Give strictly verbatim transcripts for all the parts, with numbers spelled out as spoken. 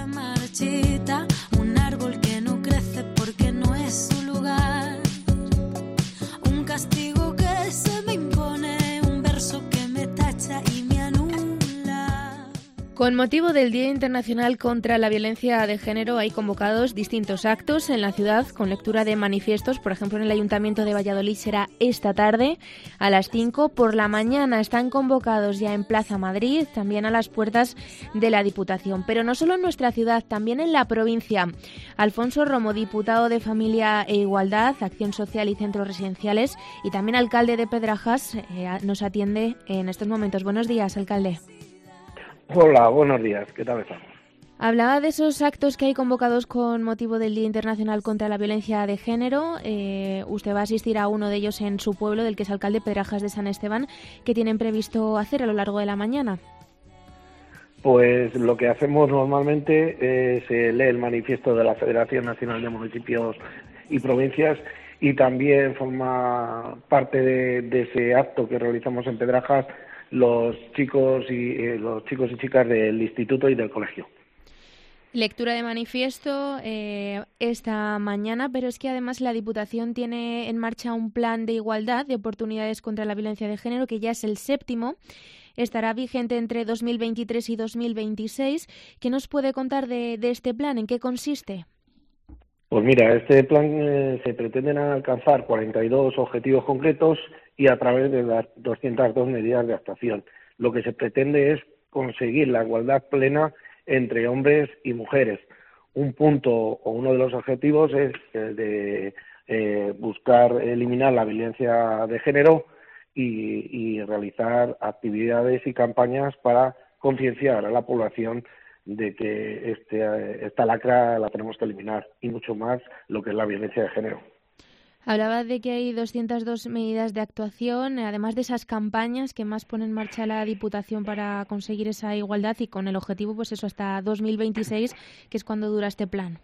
se marchita, un árbol que no crece porque no es su lugar, un castigo que se me impone, un verso que me tacha y me anula. Con motivo del Día Internacional contra la Violencia de Género hay convocados distintos actos en la ciudad con lectura de manifiestos. Por ejemplo, en el Ayuntamiento de Valladolid será esta tarde a las cinco. Por la mañana están convocados ya en Plaza Madrid, también a las puertas de la Diputación. Pero no solo en nuestra ciudad, también en la provincia. Alfonso Romo, diputado de Familia e Igualdad, Acción Social y Centros Residenciales, y también alcalde de Pedrajas, eh, nos atiende en estos momentos. Buenos días, alcalde. Hola, buenos días. ¿Qué tal estamos? Hablaba de esos actos que hay convocados con motivo del Día Internacional contra la Violencia de Género. Eh, usted va a asistir a uno de ellos en su pueblo, del que es alcalde, Pedrajas de San Esteban. ¿Qué tienen previsto hacer a lo largo de la mañana? Pues lo que hacemos normalmente es eh, lee el manifiesto de la Federación Nacional de Municipios y Provincias, y también forma parte de, de ese acto que realizamos en Pedrajas los chicos y eh, los chicos y chicas del instituto y del colegio. Lectura de manifiesto eh, esta mañana, pero es que además la Diputación tiene en marcha un plan de igualdad de oportunidades contra la violencia de género, que ya es el séptimo. Estará vigente entre dos mil veintitrés y dos mil veintiséis. ¿Qué nos puede contar de, de este plan? ¿En qué consiste? Pues mira, este plan eh, se pretenden alcanzar cuarenta y dos objetivos concretos y a través de las doscientas dos medidas de actuación. Lo que se pretende es conseguir la igualdad plena entre hombres y mujeres. Un punto o uno de los objetivos es el de eh, buscar eliminar la violencia de género y, y realizar actividades y campañas para concienciar a la población de que este, esta lacra la tenemos que eliminar, y mucho más lo que es la violencia de género. Hablaba de que hay doscientas dos medidas de actuación, además de esas campañas que más pone en marcha la Diputación para conseguir esa igualdad, y con el objetivo, pues eso, hasta dos mil veintiséis, que es cuando dura este plan.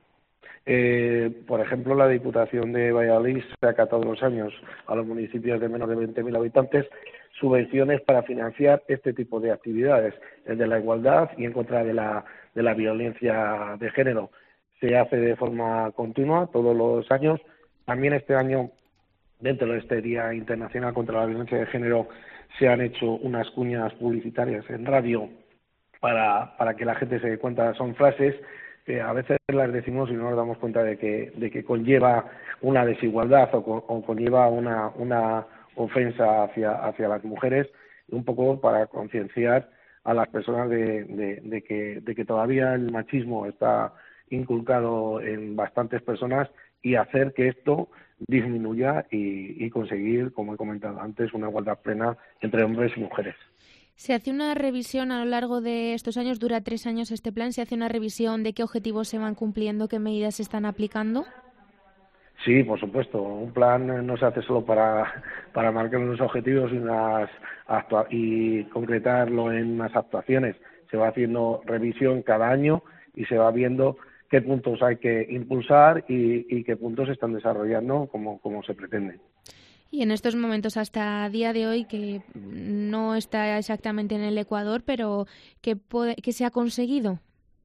Eh, por ejemplo, la Diputación de Valladolid saca todos los años a los municipios de menos de veinte mil habitantes subvenciones para financiar este tipo de actividades, el de la igualdad y en contra de la, de la violencia de género. Se hace de forma continua todos los años. También este año, dentro de este Día Internacional contra la Violencia de Género, se han hecho unas cuñas publicitarias en radio para, para que la gente se dé cuenta. Son frases que a veces las decimos y no nos damos cuenta de que, de que conlleva una desigualdad o, o conlleva una, una ofensa hacia, hacia las mujeres, un poco para concienciar a las personas de, de, de, que, de que todavía el machismo está inculcado en bastantes personas, y hacer que esto disminuya y, y conseguir, como he comentado antes, una igualdad plena entre hombres y mujeres. Se hace una revisión a lo largo de estos años, dura tres años este plan, se hace una revisión de qué objetivos se van cumpliendo, qué medidas se están aplicando. Sí, por supuesto. Un plan no se hace solo para, para marcar unos objetivos y, unas actua- y concretarlo en unas actuaciones. Se va haciendo revisión cada año y se va viendo qué puntos hay que impulsar y, y qué puntos se están desarrollando como, como se pretende. Y en estos momentos, hasta día de hoy, que no está exactamente en el Ecuador, pero ¿qué, puede, qué se ha conseguido?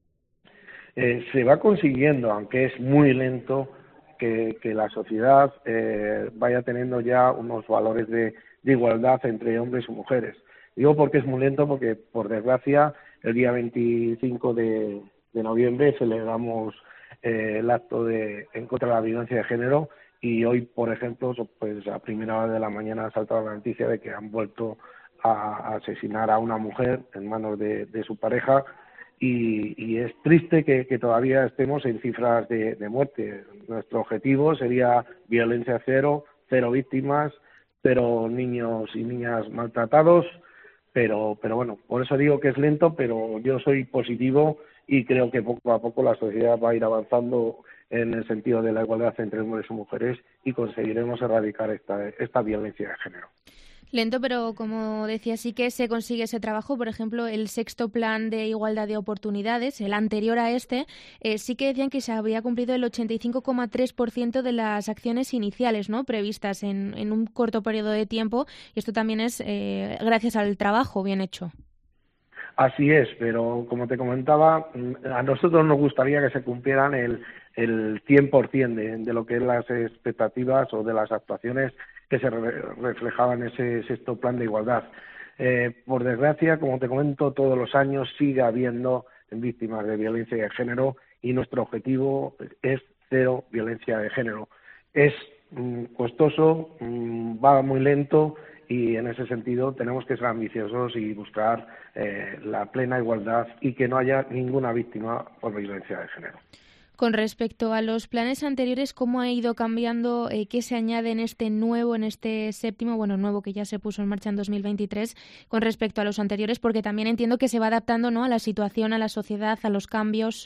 Eh, se va consiguiendo, aunque es muy lento, que, que la sociedad eh, vaya teniendo ya unos valores de, de igualdad entre hombres y mujeres. Digo porque es muy lento, porque por desgracia el día veinticinco de, de noviembre celebramos eh, el acto de en contra de la violencia de género, y hoy, por ejemplo, pues a primera hora de la mañana ha saltado la noticia de que han vuelto a, a asesinar a una mujer en manos de, de su pareja, y, y es triste que, que todavía estemos en cifras de, de muerte. Nuestro objetivo sería violencia cero, cero víctimas, cero niños y niñas maltratados, pero, pero bueno, por eso digo que es lento, pero yo soy positivo y creo que poco a poco la sociedad va a ir avanzando en el sentido de la igualdad entre hombres y mujeres, y conseguiremos erradicar esta, esta violencia de género. Lento, pero como decía, sí que se consigue ese trabajo. Por ejemplo, el sexto plan de igualdad de oportunidades, el anterior a este, eh, sí que decían que se había cumplido el ochenta y cinco coma tres por ciento de las acciones iniciales, ¿no?, previstas en, en un corto periodo de tiempo, y esto también es eh, gracias al trabajo bien hecho. Así es, pero como te comentaba, a nosotros nos gustaría que se cumplieran el, el cien por ciento de, de lo que es las expectativas o de las actuaciones que se re, reflejaban en ese sexto plan de igualdad. Eh, por desgracia, como te comento, todos los años sigue habiendo víctimas de violencia de género y nuestro objetivo es cero violencia de género. Es mmm, costoso, mmm, va muy lento, y en ese sentido tenemos que ser ambiciosos y buscar eh, la plena igualdad y que no haya ninguna víctima por violencia de género. Con respecto a los planes anteriores, ¿cómo ha ido cambiando? Eh, ¿Qué se añade en este nuevo, en este séptimo, bueno, nuevo que ya se puso en marcha en dos mil veintitrés con respecto a los anteriores? Porque también entiendo que se va adaptando, ¿no?, a la situación, a la sociedad, a los cambios.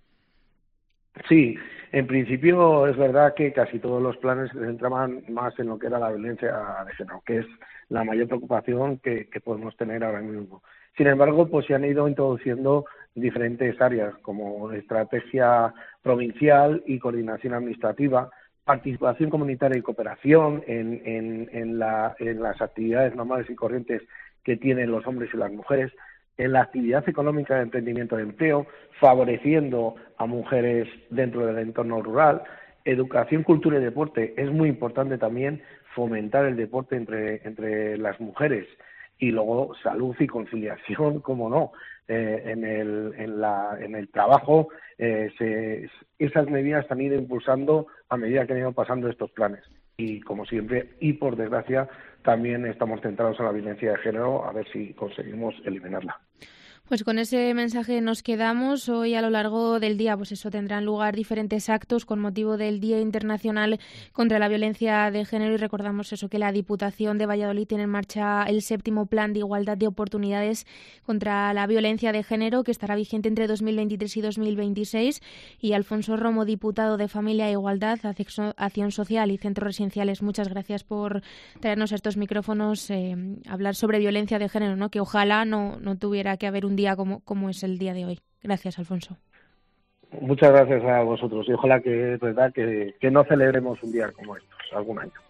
Sí, en principio es verdad que casi todos los planes se centraban más en lo que era la violencia de género, que es la mayor preocupación que, que podemos tener ahora mismo. Sin embargo, pues se han ido introduciendo diferentes áreas como estrategia provincial y coordinación administrativa, participación comunitaria y cooperación en, en, en, la, en las actividades normales y corrientes que tienen los hombres y las mujeres, en la actividad económica de emprendimiento de empleo, favoreciendo a mujeres dentro del entorno rural, educación, cultura y deporte. Es muy importante también fomentar el deporte entre, entre las mujeres, y luego salud y conciliación, como no, eh, en, el, en, la, en el trabajo. Eh, se, esas medidas se han ido impulsando a medida que han ido pasando estos planes. Y como siempre, y por desgracia, también estamos centrados en la violencia de género, a ver si conseguimos eliminarla. Pues con ese mensaje nos quedamos. Hoy a lo largo del día, pues eso, tendrán lugar diferentes actos con motivo del Día Internacional contra la Violencia de Género, y recordamos eso, que la Diputación de Valladolid tiene en marcha el séptimo Plan de Igualdad de Oportunidades contra la Violencia de Género, que estará vigente entre dos mil veintitrés y dos mil veintiséis. Y Alfonso Romo, diputado de Familia e Igualdad, Acción Social y Centros Residenciales, muchas gracias por traernos a estos micrófonos, eh, hablar sobre violencia de género, ¿no?, que ojalá no, no tuviera que haber un día como, como es el día de hoy. Gracias, Alfonso. Muchas gracias a vosotros, y ojalá que es verdad que, que no celebremos un día como estos algún año.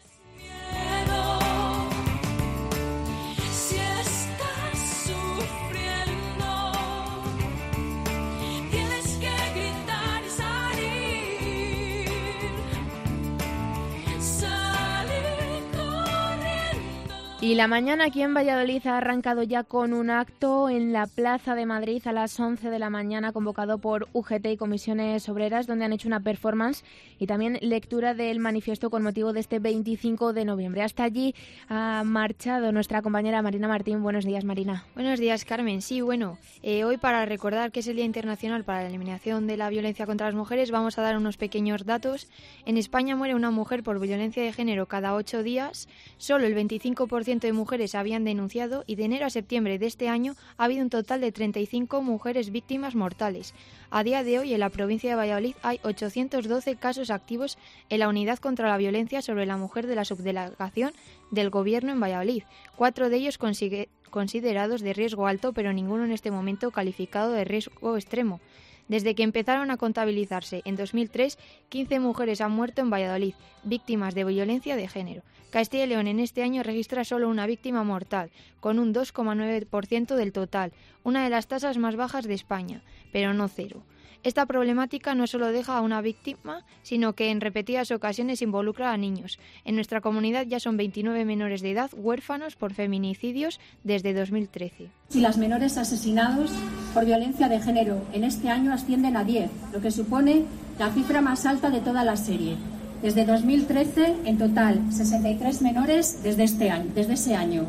Y la mañana aquí en Valladolid ha arrancado ya con un acto en la Plaza de Madrid a las once de la mañana, convocado por U G T y Comisiones Obreras, donde han hecho una performance y también lectura del manifiesto con motivo de este veinticinco de noviembre. Hasta allí ha marchado nuestra compañera Marina Martín. Buenos días, Marina. Buenos días, Carmen. Sí, bueno, eh, hoy, para recordar que es el Día Internacional para la Eliminación de la Violencia contra las Mujeres, vamos a dar unos pequeños datos. En España muere una mujer por violencia de género cada ocho días. Solo el veinticinco por ciento de mujeres habían denunciado, y de enero a septiembre de este año ha habido un total de treinta y cinco mujeres víctimas mortales. A día de hoy, en la provincia de Valladolid hay ochocientos doce casos activos en la Unidad contra la Violencia sobre la Mujer de la Subdelegación del Gobierno en Valladolid, cuatro de ellos consigue, considerados de riesgo alto, pero ninguno en este momento calificado de riesgo extremo. Desde que empezaron a contabilizarse en dos mil tres, quince mujeres han muerto en Valladolid, víctimas de violencia de género. Castilla y León en este año registra solo una víctima mortal, con un dos coma nueve por ciento del total, una de las tasas más bajas de España, pero no cero. Esta problemática no solo deja a una víctima, sino que en repetidas ocasiones involucra a niños. En nuestra comunidad ya son veintinueve menores de edad huérfanos por feminicidios desde dos mil trece. Si las menores asesinados por violencia de género en este año ascienden a diez, lo que supone la cifra más alta de toda la serie. Desde dos mil trece, en total, sesenta y tres menores desde, este año, desde ese año.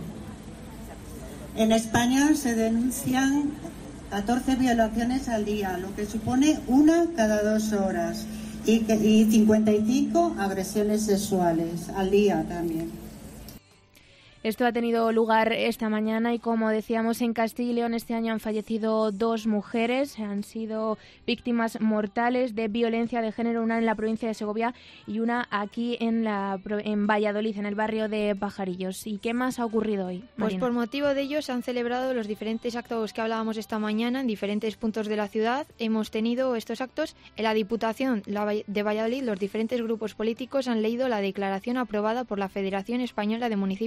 En España se denuncian catorce violaciones al día, lo que supone una cada dos horas, y, que, y cincuenta y cinco agresiones sexuales al día también. Esto ha tenido lugar esta mañana y, como decíamos, en Castilla y León este año han fallecido dos mujeres, han sido víctimas mortales de violencia de género, una en la provincia de Segovia y una aquí en la en Valladolid, en el barrio de Pajarillos. ¿Y qué más ha ocurrido hoy, Marina? Pues por motivo de ello se han celebrado los diferentes actos que hablábamos esta mañana en diferentes puntos de la ciudad. Hemos tenido estos actos en la Diputación de Valladolid. Los diferentes grupos políticos han leído la declaración aprobada por la Federación Española de Municipios y Provincias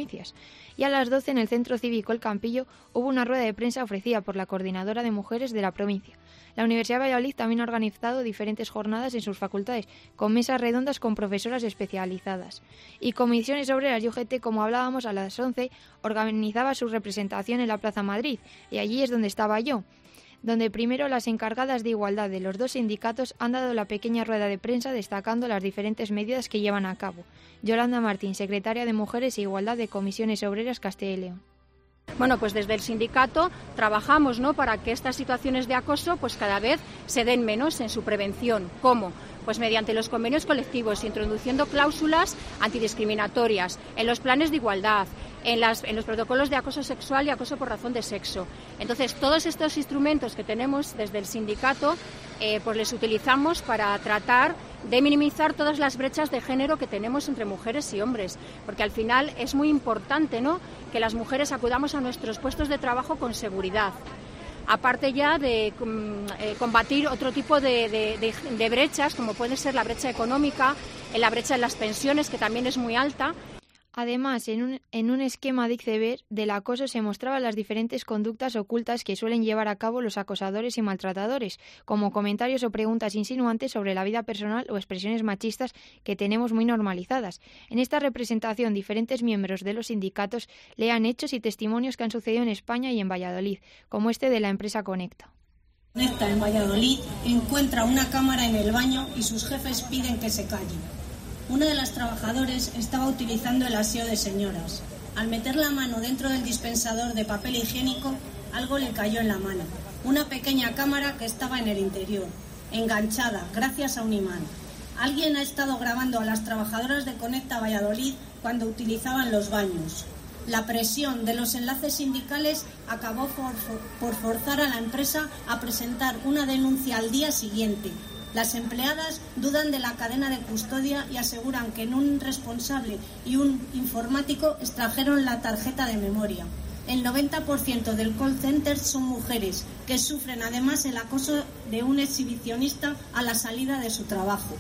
provincias. Y a las doce en el Centro Cívico El Campillo hubo una rueda de prensa ofrecida por la Coordinadora de Mujeres de la provincia. La Universidad de Valladolid también ha organizado diferentes jornadas en sus facultades, con mesas redondas con profesoras especializadas. Y Comisiones Obreras y U G T, como hablábamos, a las once organizaba su representación en la Plaza Madrid, y allí es donde estaba yo, donde primero las encargadas de igualdad de los dos sindicatos han dado la pequeña rueda de prensa destacando las diferentes medidas que llevan a cabo. Yolanda Martín, secretaria de Mujeres e Igualdad de Comisiones Obreras Castilla y León. Bueno, pues desde el sindicato trabajamos, ¿no?, para que estas situaciones de acoso pues cada vez se den menos en su prevención. ¿Cómo? Pues mediante los convenios colectivos, introduciendo cláusulas antidiscriminatorias en los planes de igualdad, en, las, en los protocolos de acoso sexual y acoso por razón de sexo. Entonces, todos estos instrumentos que tenemos desde el sindicato, eh, pues les utilizamos para tratar de minimizar todas las brechas de género que tenemos entre mujeres y hombres, porque al final es muy importante, ¿no?, que las mujeres acudamos a nuestros puestos de trabajo con seguridad. Aparte ya de eh, combatir otro tipo de, de, de, de brechas, como puede ser la brecha económica, la brecha en las pensiones, que también es muy alta. Además, en un, en un esquema de Iceberg del acoso se mostraban las diferentes conductas ocultas que suelen llevar a cabo los acosadores y maltratadores, como comentarios o preguntas insinuantes sobre la vida personal o expresiones machistas que tenemos muy normalizadas. En esta representación, diferentes miembros de los sindicatos lean hechos y testimonios que han sucedido en España y en Valladolid, como este de la empresa Conecta. Conecta en Valladolid encuentra una cámara en el baño y sus jefes piden que se calle. Una de las trabajadoras estaba utilizando el aseo de señoras. Al meter la mano dentro del dispensador de papel higiénico, algo le cayó en la mano. Una pequeña cámara que estaba en el interior, enganchada gracias a un imán. Alguien ha estado grabando a las trabajadoras de Conecta Valladolid cuando utilizaban los baños. La presión de los enlaces sindicales acabó por, por forzar a la empresa a presentar una denuncia al día siguiente. Las empleadas dudan de la cadena de custodia y aseguran que en un responsable y un informático extrajeron la tarjeta de memoria. El noventa por ciento del call center son mujeres, que sufren además el acoso de un exhibicionista a la salida de su trabajo.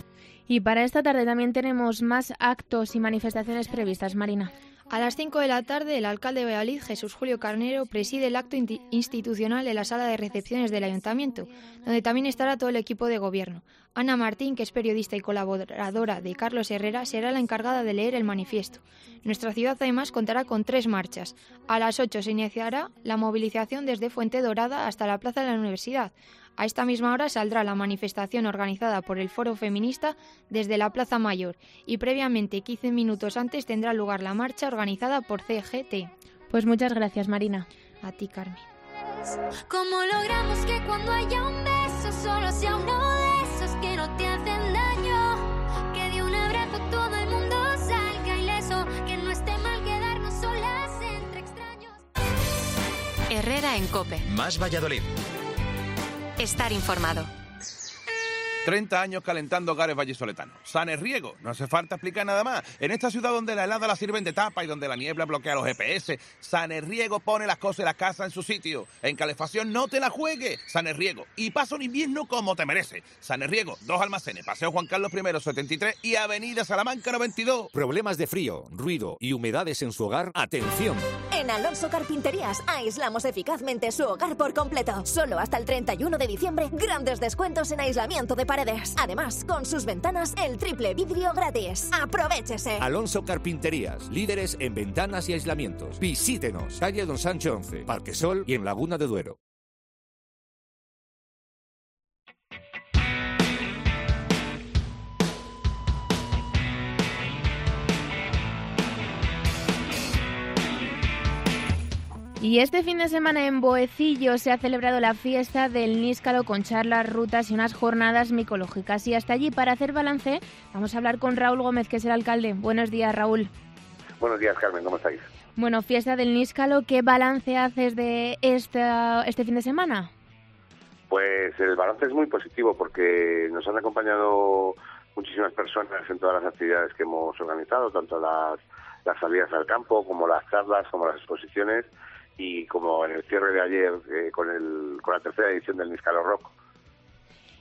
Y para esta tarde también tenemos más actos y manifestaciones previstas, Marina. A las cinco de la tarde, el alcalde de Valladolid, Jesús Julio Carnero, preside el acto institucional en la sala de recepciones del Ayuntamiento, donde también estará todo el equipo de gobierno. Ana Martín, que es periodista y colaboradora de Carlos Herrera, será la encargada de leer el manifiesto. Nuestra ciudad, además, contará con tres marchas. A las ocho se iniciará la movilización desde Fuente Dorada hasta la Plaza de la Universidad. A esta misma hora saldrá la manifestación organizada por el Foro Feminista desde la Plaza Mayor y previamente, quince minutos antes, tendrá lugar la marcha organizada por C G T. Pues muchas gracias, Marina. A ti, Carmen. ¿Cómo logramos que cuando haya un beso solo sea uno de esos que no te hacen daño? Que de un abrazo todo el mundo salga ileso, que no esté mal quedarnos solas entre extraños. Herrera en COPE. Más Valladolid. Estar informado. treinta años calentando hogares vallisoletanos. Sanerriego, no hace falta explicar nada más. En esta ciudad donde la helada la sirven de tapa y donde la niebla bloquea los G P S, Sanerriego pone las cosas y las casas en su sitio. En calefacción no te la juegues. Sanerriego. Y pasa un invierno como te merece. Sanerriego, dos almacenes, Paseo Juan Carlos I, setenta y tres y Avenida Salamanca noventa y dos. Problemas de frío, ruido y humedades en su hogar. ¡Atención! En Alonso Carpinterías aislamos eficazmente su hogar por completo. Solo hasta el treinta y uno de diciembre, grandes descuentos en aislamiento de paredes. Además, con sus ventanas, el triple vidrio gratis. ¡Aprovéchese! Alonso Carpinterías, líderes en ventanas y aislamientos. Visítenos. Calle Don Sancho once, Parque Sol y en Laguna de Duero. Y este fin de semana en Boecillo se ha celebrado la fiesta del níscalo con charlas, rutas y unas jornadas micológicas. Y hasta allí, para hacer balance, vamos a hablar con Raúl Gómez, que es el alcalde. Buenos días, Raúl. Buenos días, Carmen, ¿cómo estáis? Bueno, fiesta del níscalo, ¿qué balance haces de esta, este fin de semana? Pues el balance es muy positivo porque nos han acompañado muchísimas personas en todas las actividades que hemos organizado, tanto las, las salidas al campo como las charlas, como las exposiciones, y como en el cierre de ayer eh, con el con la tercera edición del Níscalo Rock.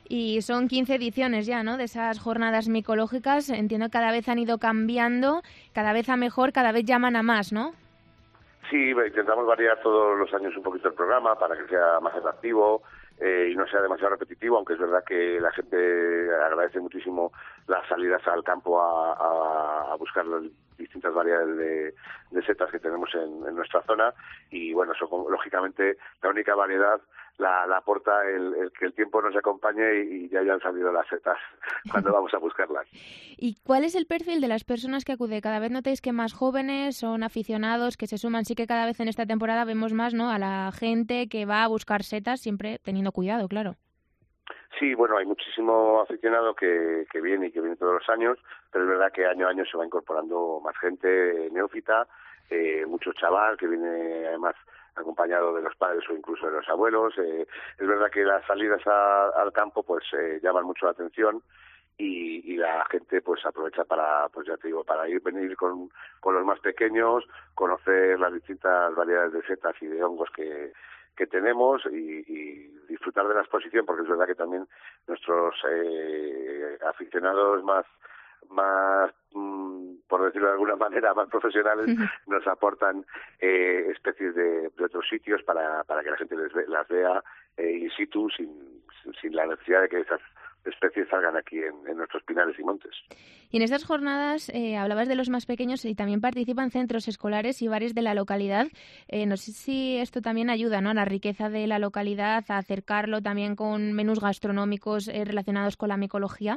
Y son quince ediciones ya, ¿no?, de esas jornadas micológicas. Entiendo que cada vez han ido cambiando, cada vez a mejor, cada vez llaman a más, ¿no? Sí, intentamos variar todos los años un poquito el programa para que sea más atractivo eh, y no sea demasiado repetitivo, aunque es verdad que la gente agradece muchísimo las salidas al campo a, a, a buscar las distintas variedades de, de setas que tenemos en, en nuestra zona. Y bueno, eso lógicamente la única variedad la, la aporta el, el que el tiempo nos acompañe y, y ya hayan salido las setas cuando vamos a buscarlas. ¿Y cuál es el perfil de las personas que acuden? Cada vez notáis que más jóvenes son aficionados, que se suman. Sí que cada vez en esta temporada vemos más, ¿no?, a la gente que va a buscar setas, siempre teniendo cuidado, claro. Sí, bueno, hay muchísimo aficionado que, que viene y que viene todos los años, pero es verdad que año a año se va incorporando más gente neófita, eh, mucho chaval que viene además acompañado de los padres o incluso de los abuelos. Eh, es verdad que las salidas a, al campo pues eh, llaman mucho la atención y, y la gente pues aprovecha para, pues ya te digo, para ir venir con, con los más pequeños, conocer las distintas variedades de setas y de hongos que que tenemos y, y disfrutar de la exposición, porque es verdad que también nuestros eh, aficionados más más mmm, por decirlo de alguna manera más profesionales nos aportan eh, especies de, de otros sitios para para que la gente les ve, las vea eh, in situ sin, sin la necesidad de que esas especies salgan aquí en, en nuestros pinares y montes. Y en estas jornadas eh, hablabas de los más pequeños y también participan centros escolares y bares de la localidad. Eh, no sé si esto también ayuda, ¿no?, a la riqueza de la localidad, a acercarlo también con menús gastronómicos eh, relacionados con la micología.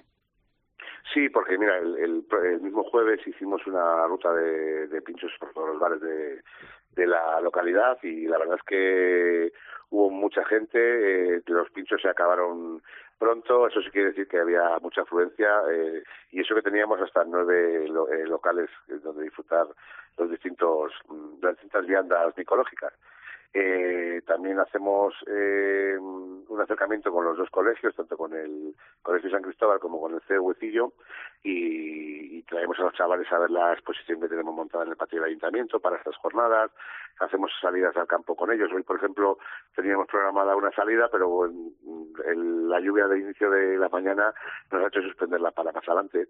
Sí, porque mira, el, el, el mismo jueves hicimos una ruta de, de pinchos por todos los bares de, de la localidad y la verdad es que hubo mucha gente, eh, los pinchos se acabaron pronto, eso sí quiere decir que había mucha afluencia eh, y eso que teníamos hasta nueve lo, eh, locales donde disfrutar los distintos las distintas viandas micológicas. Eh, también hacemos eh, un acercamiento con los dos colegios, tanto con el Colegio San Cristóbal como con el C E U Huecillo, y, y traemos a los chavales a ver la exposición que tenemos montada en el patio del ayuntamiento para estas jornadas. Hacemos salidas al campo con ellos. Hoy, por ejemplo, teníamos programada una salida, pero en, en la lluvia de inicio de la mañana nos ha hecho suspenderla para más adelante.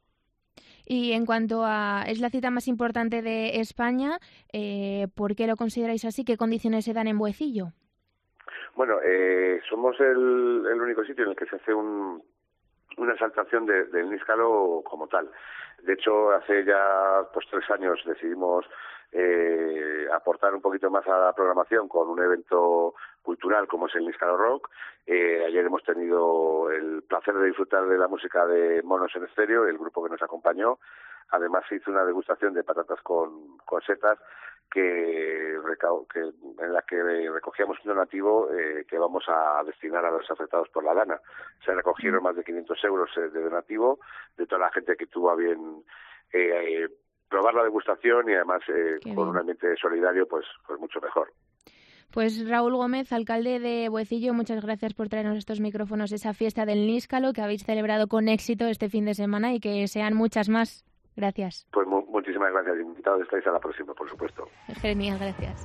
Y en cuanto a, es la cita más importante de España, eh, ¿por qué lo consideráis así? ¿Qué condiciones se dan en Huecillo? Bueno, eh, somos el, el único sitio en el que se hace un, una exaltación de, del níscalo como tal. De hecho, hace ya pues tres años decidimos eh, aportar un poquito más a la programación con un evento cultural como es el Níscalo Rock. Eh, ayer hemos tenido el placer de disfrutar de la música de Monos en Estéreo, el grupo que nos acompañó. Además se hizo una degustación de patatas con, con setas que, que en la que recogíamos un donativo eh, que vamos a destinar a los afectados por la lana. Se recogieron más de quinientos euros de donativo de toda la gente que tuvo a bien eh, probar la degustación y además eh, con un ambiente solidario pues, pues mucho mejor. Pues Raúl Gómez, alcalde de Huecillo, muchas gracias por traernos estos micrófonos, esa fiesta del níscalo que habéis celebrado con éxito este fin de semana y que sean muchas más. Gracias. Pues mu- muchísimas gracias. Invitados estáis a la próxima, por supuesto. Genial, gracias.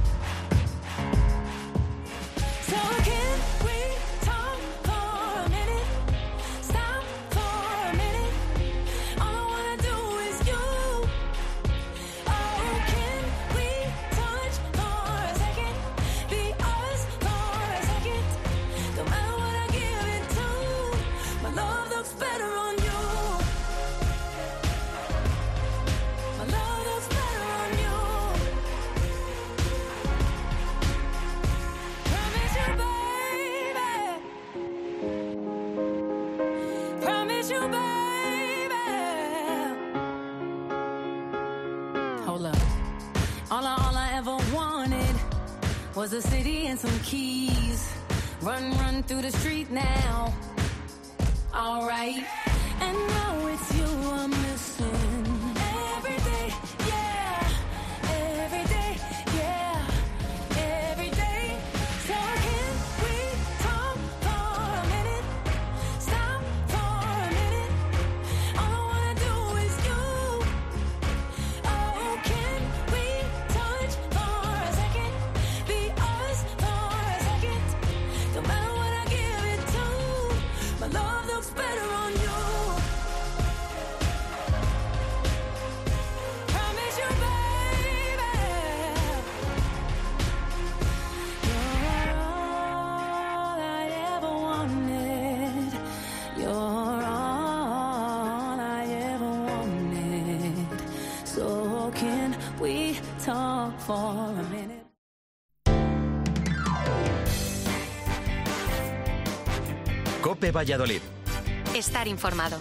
Was a city and some keys. Run, run through the street now. All right. And now it's you I'm missing. Every day, yeah. Every day, yeah. Every day. So can we talk for a minute? Stop for a minute. All I wanna do is you. Oh, can we touch for a second? Be us for a second. No matter what I give it to, we talk for a minute. COPE Valladolid. Estar informado.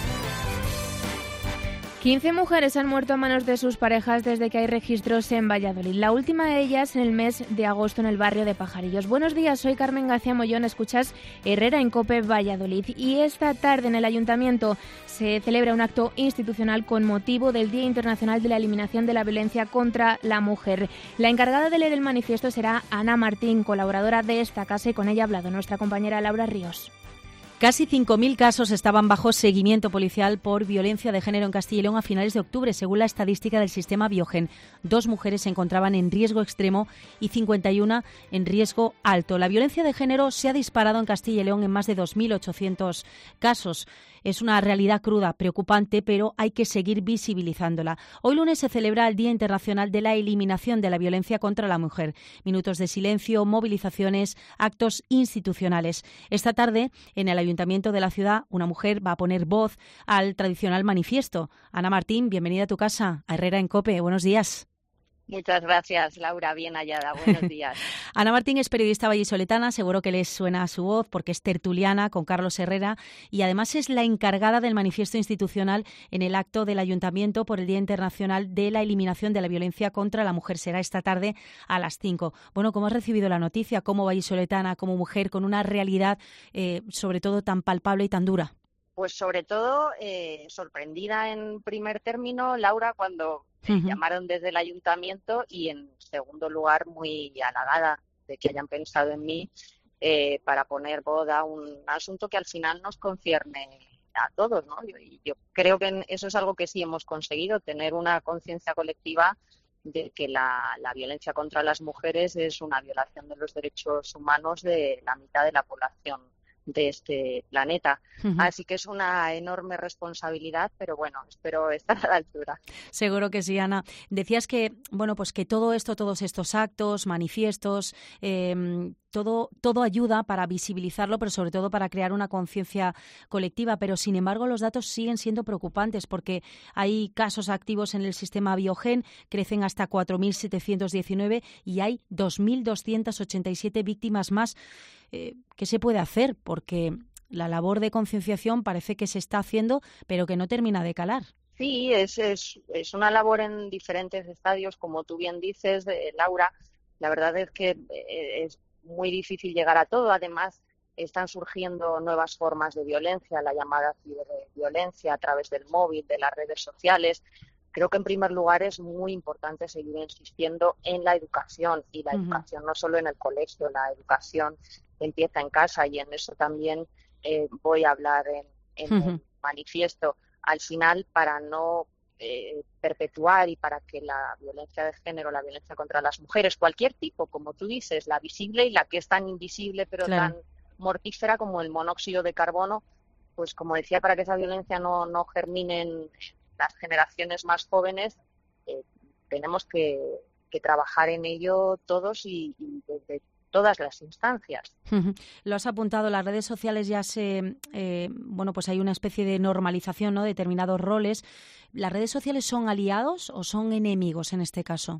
quince mujeres han muerto a manos de sus parejas desde que hay registros en Valladolid. La última de ellas en el mes de agosto en el barrio de Pajarillos. Buenos días, soy Carmen García Mollón, escuchas Herrera en COPE Valladolid. Y esta tarde en el Ayuntamiento se celebra un acto institucional con motivo del Día Internacional de la Eliminación de la Violencia contra la Mujer. La encargada de leer el manifiesto será Ana Martín, colaboradora de esta casa, y con ella ha hablado nuestra compañera Laura Ríos. Casi cinco mil casos estaban bajo seguimiento policial por violencia de género en Castilla y León a finales de octubre, según la estadística del sistema Biogen. Dos mujeres se encontraban en riesgo extremo y cincuenta y una en riesgo alto. La violencia de género se ha disparado en Castilla y León en más de dos mil ochocientos casos. Es una realidad cruda, preocupante, pero hay que seguir visibilizándola. Hoy lunes se celebra el Día Internacional de la Eliminación de la Violencia contra la Mujer. Minutos de silencio, movilizaciones, actos institucionales. Esta tarde, en el Ayuntamiento de la ciudad, una mujer va a poner voz al tradicional manifiesto. Ana Martín, bienvenida a tu casa, a Herrera en COPE. Buenos días. Muchas gracias, Laura, bien hallada. Buenos días. Ana Martín es periodista vallisoletana, seguro que les suena su voz porque es tertuliana con Carlos Herrera y además es la encargada del manifiesto institucional en el acto del Ayuntamiento por el Día Internacional de la Eliminación de la Violencia contra la Mujer. Será esta tarde a las cinco. Bueno, ¿cómo has recibido la noticia como vallisoletana, como mujer, con una realidad eh, sobre todo tan palpable y tan dura? Pues sobre todo eh, sorprendida en primer término, Laura, cuando me uh-huh. llamaron desde el ayuntamiento, y en segundo lugar muy halagada de que hayan pensado en mí eh, para poner voz a un asunto que al final nos concierne a todos, ¿no? Yo, yo creo que eso es algo que sí hemos conseguido, tener una conciencia colectiva de que la, la violencia contra las mujeres es una violación de los derechos humanos de la mitad de la población de este planeta. Uh-huh. Así que es una enorme responsabilidad, pero bueno, espero estar a la altura. Seguro que sí, Ana. Decías que, bueno, pues que todo esto, todos estos actos, manifiestos, eh, todo, todo ayuda para visibilizarlo, pero sobre todo para crear una conciencia colectiva. Pero, sin embargo, los datos siguen siendo preocupantes porque hay casos activos en el sistema Biogen, crecen hasta cuatro mil setecientos diecinueve y hay dos mil doscientas ochenta y siete víctimas más. Eh, ¿Qué se puede hacer? Porque la labor de concienciación parece que se está haciendo, pero que no termina de calar. Sí, es, es, es una labor en diferentes estadios, como tú bien dices, eh, Laura. La verdad es que eh, es muy difícil llegar a todo. Además, están surgiendo nuevas formas de violencia, la llamada ciberviolencia a través del móvil, de las redes sociales. Creo que en primer lugar es muy importante seguir insistiendo en la educación, y la uh-huh. educación no solo en el colegio, la educación empieza en casa, y en eso también eh, voy a hablar en, en uh-huh. el manifiesto. Al final, para no eh, perpetuar y para que la violencia de género, la violencia contra las mujeres, cualquier tipo, como tú dices, la visible y la que es tan invisible pero claro. tan mortífera como el monóxido de carbono, pues como decía, para que esa violencia no, no germine en las generaciones más jóvenes, eh, tenemos que, que trabajar en ello todos y, y desde todas las instancias. Uh-huh. Lo has apuntado, las redes sociales ya se, eh, bueno, pues hay una especie de normalización, ¿no?, de determinados roles. ¿Las redes sociales son aliados o son enemigos en este caso?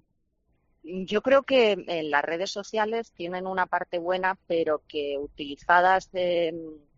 Yo creo que eh, las redes sociales tienen una parte buena, pero que utilizadas eh,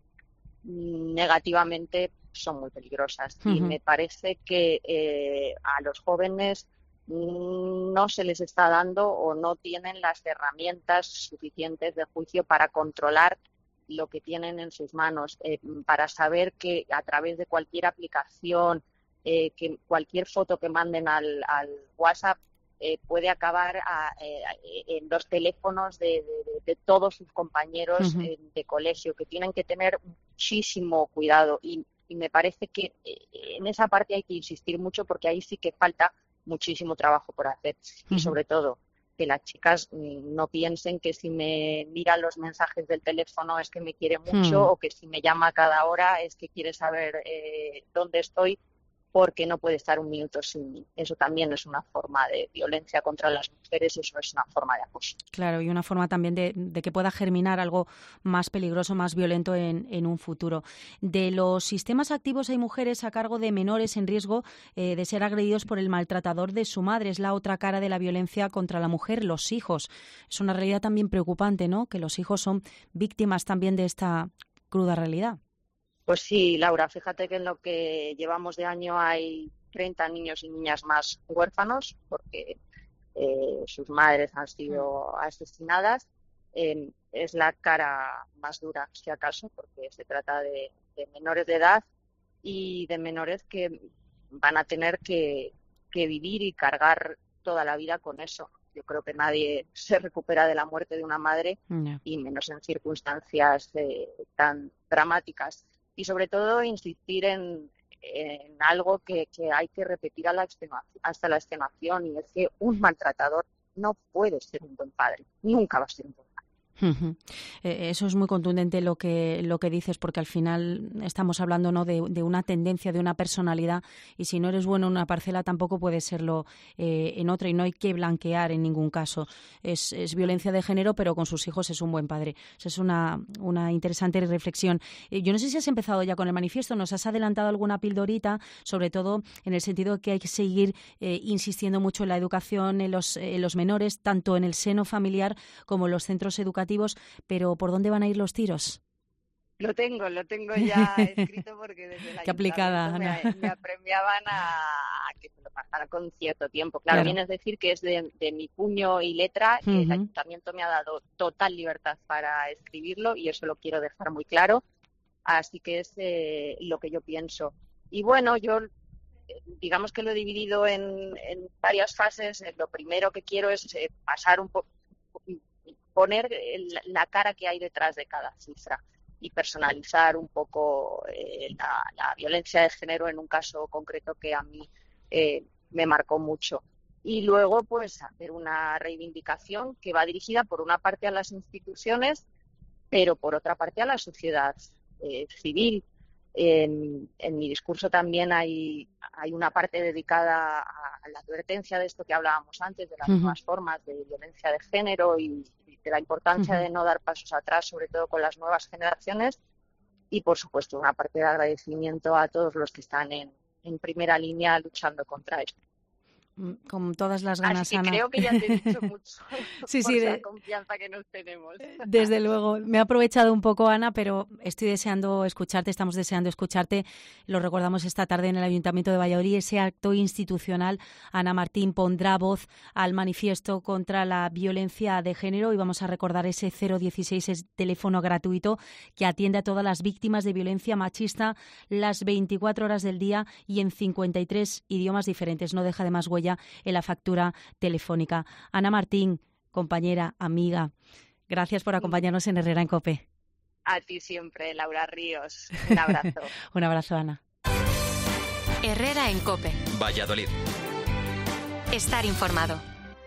negativamente son muy peligrosas. Uh-huh. Y me parece que eh, a los jóvenes no se les está dando o no tienen las herramientas suficientes de juicio para controlar lo que tienen en sus manos, eh, para saber que a través de cualquier aplicación, eh, que cualquier foto que manden al, al WhatsApp eh, puede acabar a, eh, en los teléfonos de, de, de todos sus compañeros uh-huh. eh, de colegio, que tienen que tener muchísimo cuidado. Y, y me parece que eh, en esa parte hay que insistir mucho, porque ahí sí que falta muchísimo trabajo por hacer. Uh-huh. Y sobre todo, que las chicas no piensen que si me miran los mensajes del teléfono es que me quiere mucho, uh-huh. o que si me llama cada hora es que quiere saber eh, dónde estoy, porque no puede estar un minuto sin mí. Eso también es una forma de violencia contra las mujeres, eso es una forma de acoso. Claro, y una forma también de, de que pueda germinar algo más peligroso, más violento en, en un futuro. De los sistemas activos hay mujeres a cargo de menores en riesgo eh, de ser agredidos por el maltratador de su madre. Es la otra cara de la violencia contra la mujer, los hijos. Es una realidad también preocupante, ¿no?, que los hijos son víctimas también de esta cruda realidad. Pues sí, Laura, fíjate que en lo que llevamos de año hay treinta niños y niñas más huérfanos porque eh, sus madres han sido asesinadas. Eh, es la cara más dura, si acaso, porque se trata de, de menores de edad y de menores que van a tener que, que vivir y cargar toda la vida con eso. Yo creo que nadie se recupera de la muerte de una madre, no. y menos en circunstancias eh, tan dramáticas. Y sobre todo insistir en, en algo que, que hay que repetir a la hasta la extenuación, y es que un maltratador no puede ser un buen padre, nunca va a ser un buen padre. Uh-huh. Eh, eso es muy contundente lo que lo que dices, porque al final estamos hablando, ¿no?, de, de una tendencia, de una personalidad, y si no eres bueno en una parcela tampoco puedes serlo eh, en otra, y no hay que blanquear en ningún caso. Es, es violencia de género, pero con sus hijos es un buen padre. Eso es una, una interesante reflexión. Eh, yo no sé si has empezado ya con el manifiesto, nos has adelantado alguna pildorita, sobre todo en el sentido de que hay que seguir eh, insistiendo mucho en la educación en los, en los menores, tanto en el seno familiar como en los centros educativos, pero ¿por dónde van a ir los tiros? Lo tengo, lo tengo ya escrito porque desde la Qué aplicada, me, Ana. me apremiaban a, a que se lo pasara con cierto tiempo. Claro, Claro. bien es decir que es de, de mi puño y letra, Ujú. el ayuntamiento me ha dado total libertad para escribirlo y eso lo quiero dejar muy claro, así que es eh, lo que yo pienso. Y bueno, yo eh, digamos que lo he dividido en, en varias fases. Eh, Lo primero que quiero es eh, pasar un poco, poner el- la cara que hay detrás de cada cifra y personalizar un poco eh, la, la violencia de género en un caso concreto que a mí eh, me marcó mucho. Y luego, pues, hacer una reivindicación que va dirigida, por una parte, a las instituciones, pero por otra parte a la sociedad eh, civil. En, en mi discurso también hay, hay una parte dedicada a la advertencia de esto que hablábamos antes, de las Ujú. nuevas formas de violencia de género y, y de la importancia Ujú. de no dar pasos atrás, sobre todo con las nuevas generaciones. Y, por supuesto, una parte de agradecimiento a todos los que están en, en primera línea luchando contra esto. Con todas las ganas, Así que Ana. creo que ya te he dicho mucho Sí, por sí, la de- confianza que nos tenemos. Desde luego, me he aprovechado un poco, Ana, pero estoy deseando escucharte, estamos deseando escucharte. Lo recordamos esta tarde en el Ayuntamiento de Valladolid, ese acto institucional. Ana Martín pondrá voz al manifiesto contra la violencia de género y vamos a recordar ese cero dieciséis, ese teléfono gratuito que atiende a todas las víctimas de violencia machista las veinticuatro horas del día y en cincuenta y tres idiomas diferentes. No deja de más huella en la factura telefónica. Ana Martín, compañera, amiga, gracias por acompañarnos en Herrera en COPE. A ti siempre, Laura Ríos. Un abrazo. Un abrazo, Ana. Herrera en COPE. Valladolid. Estar informado.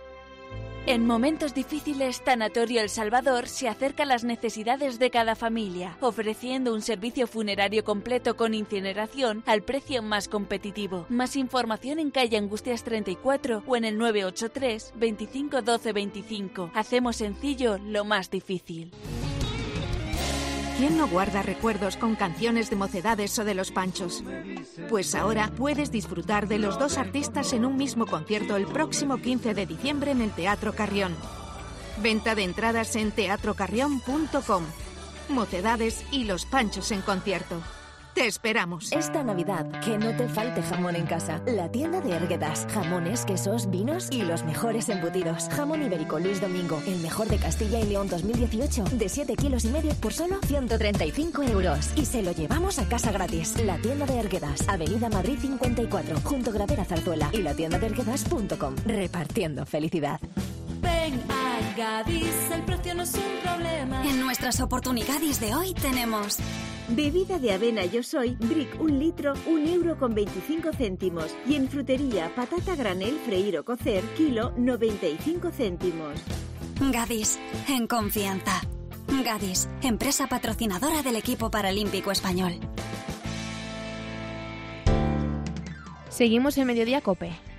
En momentos difíciles, Tanatorio El Salvador se acerca a las necesidades de cada familia, ofreciendo un servicio funerario completo con incineración al precio más competitivo. Más información en calle Angustias treinta y cuatro o en el nueve ocho tres, veinticinco doce veinticinco. Hacemos sencillo lo más difícil. ¿Quién no guarda recuerdos con canciones de Mocedades o de Los Panchos? Pues ahora puedes disfrutar de los dos artistas en un mismo concierto el próximo quince de diciembre en el Teatro Carrión. Venta de entradas en teatro carrión punto com. Mocedades y Los Panchos en concierto. Te esperamos. Esta Navidad, que no te falte jamón en casa. La tienda de Erguedas. Jamones, quesos, vinos y los mejores embutidos. Jamón ibérico Luis Domingo, el mejor de Castilla y León dos mil dieciocho, de siete kilos y medio por solo ciento treinta y cinco euros. Y se lo llevamos a casa gratis. La tienda de Erguedas, Avenida Madrid cincuenta y cuatro, junto a Gravera Zarzuela y la tienda de erguedas punto com. Repartiendo felicidad. Ven a Gadis, el precio no es un problema. En nuestras oportunidades de hoy tenemos bebida de avena Yo Soy, Brick un litro, un euro con veinticinco céntimos. Y en frutería, patata granel freír o cocer, kilo, noventa y cinco céntimos. Gadis, en confianza. Gadis, empresa patrocinadora del equipo paralímpico español. Seguimos en Mediodía COPE.